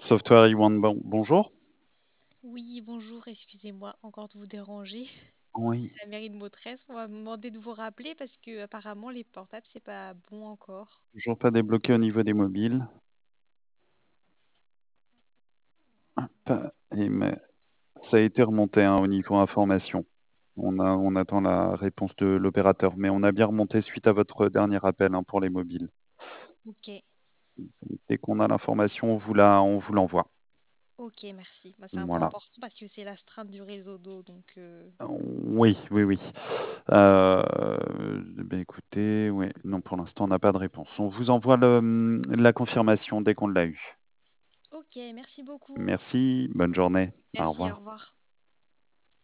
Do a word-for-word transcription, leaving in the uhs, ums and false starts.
Software One, bon- bonjour. Oui, bonjour, excusez-moi encore de vous déranger. Oui, C'est la mairie de Mautresse. On m'a demandé de vous rappeler parce que apparemment les portables, c'est pas bon encore. toujours pas débloqué au niveau des mobiles. Hop, et mais ça a été remonté hein, au niveau information. On a, on attend la réponse de l'opérateur, mais on a bien remonté suite à votre dernier appel hein, pour les mobiles. Ok, Dès qu'on a l'information, on vous la, on vous l'envoie. ok, merci. Bah, c'est un point Voilà. important parce que c'est l'astreinte du réseau d'eau, donc euh, Oui, oui, oui. Euh, ben écoutez, oui, non, pour l'instant, on n'a pas de réponse. On vous envoie le- la confirmation dès qu'on l'a eu. ok, merci beaucoup. Merci, bonne journée. Au Merci, au revoir. revoir.